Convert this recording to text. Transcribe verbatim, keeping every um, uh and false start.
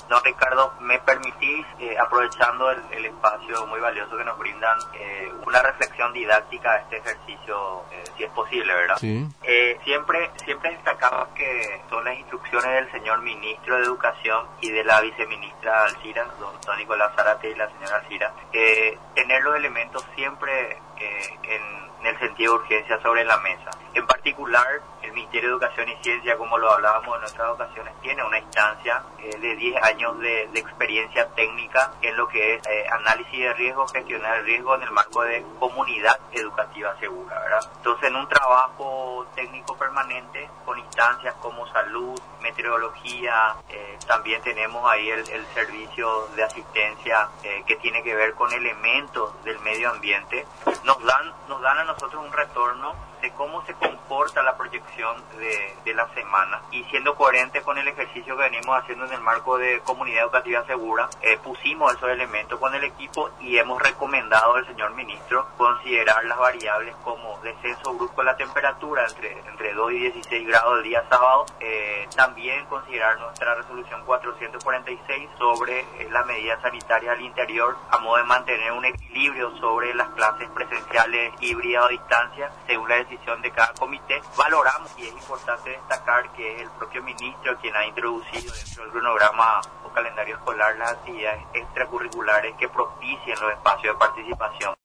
Don Ricardo, ¿me permitís, eh, aprovechando el, el espacio muy valioso que nos brindan, eh, una reflexión didáctica a este ejercicio, eh, si es posible, ¿verdad? Sí. Eh, siempre, siempre destacamos que son las instrucciones del señor Ministro de Educación y de la Viceministra Alcira, don, don Nicolás Zárate y la señora Alcira, eh, tener los elementos siempre eh, en, en el sentido de urgencia sobre la mesa. En particular, el Ministerio de Educación y Ciencia, como lo hablábamos en otras ocasiones, tiene una instancia eh, de diez años de, de experiencia técnica en lo que es eh, análisis de riesgo, gestionar el riesgo en el marco de comunidad educativa segura, ¿verdad? Entonces, en un trabajo técnico permanente con instancias como salud, meteorología, eh, también tenemos ahí el, el servicio de asistencia eh, que tiene que ver con elementos del medio ambiente, nos dan, nos dan a nosotros un retorno de cómo se comporta la proyección de, de la semana, y siendo coherente con el ejercicio que venimos haciendo en el marco de comunidad educativa segura, eh, pusimos esos elementos con el equipo y hemos recomendado al señor ministro considerar las variables como descenso brusco de la temperatura entre, entre dos y dieciséis grados el día sábado, eh, también considerar nuestra resolución cuatrocientos cuarenta y seis sobre eh, las medidas sanitarias al interior a modo de mantener un equilibrio sobre las clases presenciales, híbridas o a distancia según la decisión de cada comité. Valoramos, y es importante destacar, que es el propio ministro quien ha introducido dentro del cronograma o calendario escolar las actividades extracurriculares que propicien los espacios de participación.